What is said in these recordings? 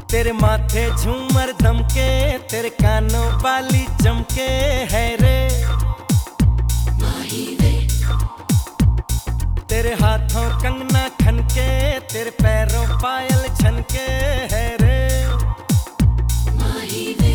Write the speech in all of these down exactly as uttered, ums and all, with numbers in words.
तेरे माथे झूमर दमके, तेरे कानों वाली चमके है रे माही वे। तेरे हाथों कंगना खनके, तेरे पैरों पायल छनके है रे माही वे।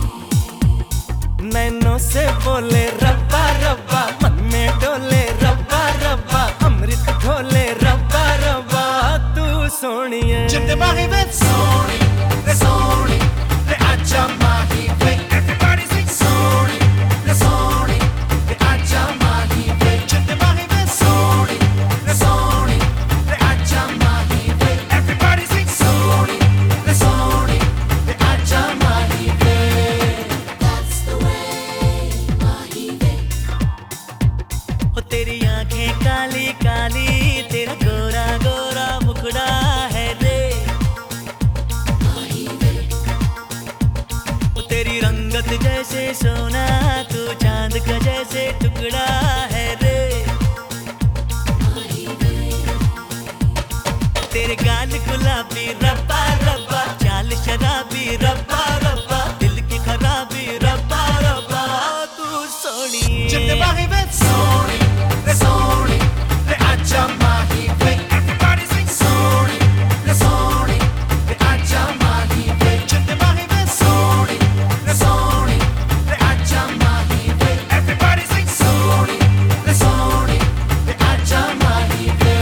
नैनों से बोले रब्बा रब्बा, मन में डोले रब्बा रब्बा, अमृत घोले रब्बा रब्बा, तू सोनिए जिंदे माही वे सोनी रे सोनी रे आजा माही वे। Everybody sing सोनी रे सोनी रे आजा माही वे। जिंदे माही वे सोनी रे सोनी रे आजा माही वे। Everybody sing सोनी रे सोनी रे आजा माही वे। That's the way माही वे। ओ तेरी आंखें काली काली, तेरा गोरा गोरा मुखड़ा है रे माही वे। ओ तेरी रंगत जैसे सोना, तू चांद का जैसे टुकड़ा है रे माही वे। तेरे गाल गुलाबी रब्बा रब्बा, चाल शराबी रब्बा रब्बा, दिल की खराबी रब्बा रब्बा, तू सोनिए जिंदे माही वे सोनी रे सोनी रे आजा माही वे। Everybody sing सोनी रे सोनी रे आजा माही वे। जिंदे माही वे सोनी रे सोनी रे आजा माही वे। Everybody sing सोनी रे सोनी रे आजा माही वे।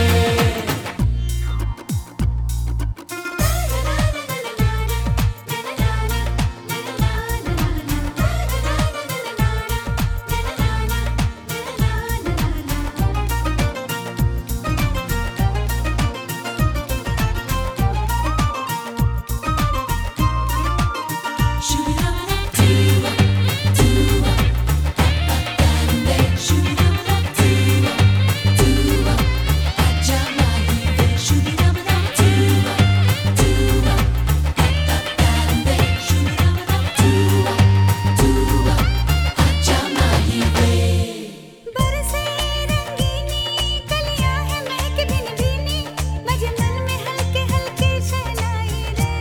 बरसे रंगीनी कलियां हैं महक भिन भीनी, मजे मन में हल्के हल्के शहनाई रे।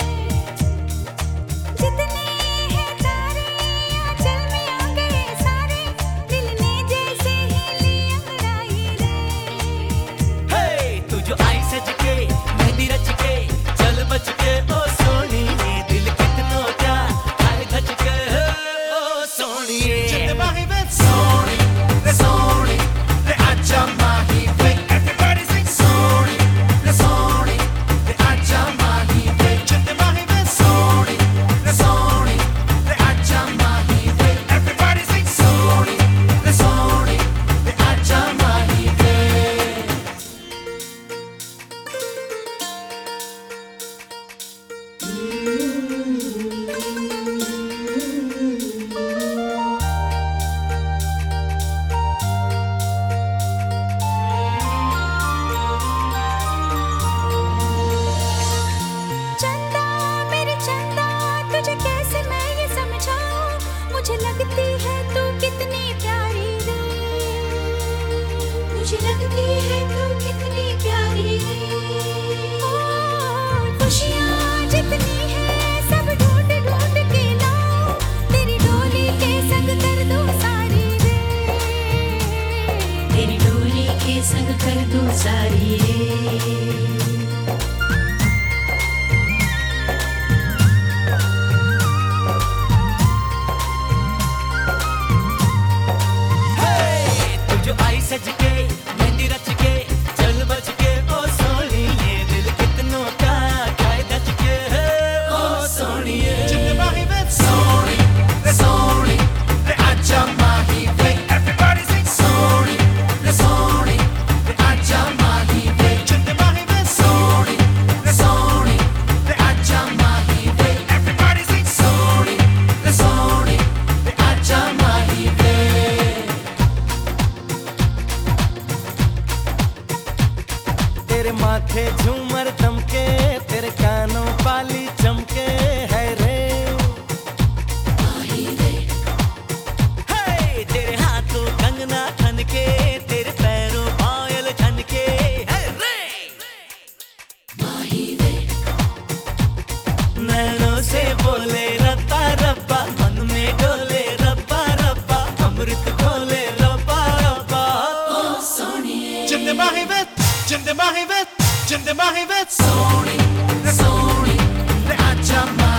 जितने हैं तारे आंचल में आ गए सारे, दिल ने जैसे ही ली अंगड़ाई रे। हे तू जो आई सज के, मेहंदी रच के, चल बच के ओ सोनिए, दिल कितनों का आए धज के ओ सोनिए। जिंदे माही वे सोनी रे सोनी रे आजा माही वे। Everybody sing सोनी रे सोनी रे आजा माही वे। जिंदे माही वे सोनी रे सोनी रे आजा माही वे। Everybody sing सोनी रे सोनी रे आजा माही वे। चंदा मेरे चंदा, तुझे कैसे मैं ये समझाऊं, मुझे लगती है तू कितनी प्यारी रे। मुझे लगती है तू कितनी प्यारी रे। ओ खुशियाँ जितनी है सब ढूंढ ढूंढ के लाऊं, तेरी डोली के संग कर दूं सारी रे। तेरी डोली के संग कर दूं सारी रे। तू जो आई सज के, मेहंदी रच के, चल बच के ओ सोनिए, दिल कितनों का खाए धज के ओ सोनिए। जिंदे माही वे सोनी रे सोनी रे आजा माही वे। Everybody sing सोनी रे सोनी रे आजा माही वे। जिंदे माही वे सोनी रे सोनी रे आजा माही वे। Everybody sing सोनी रे सोनी रे आजा माही वे। तेरे माथे झूमर दमके, तेरे कानों वाली चमके है रे माही वे। हे तेरे हाथों कंगना खनके, तेरे पैरों पायल छनके है रे माही वे। जिंदे माही वे जिंदे माही वे सोनी रे सोनी रे आजा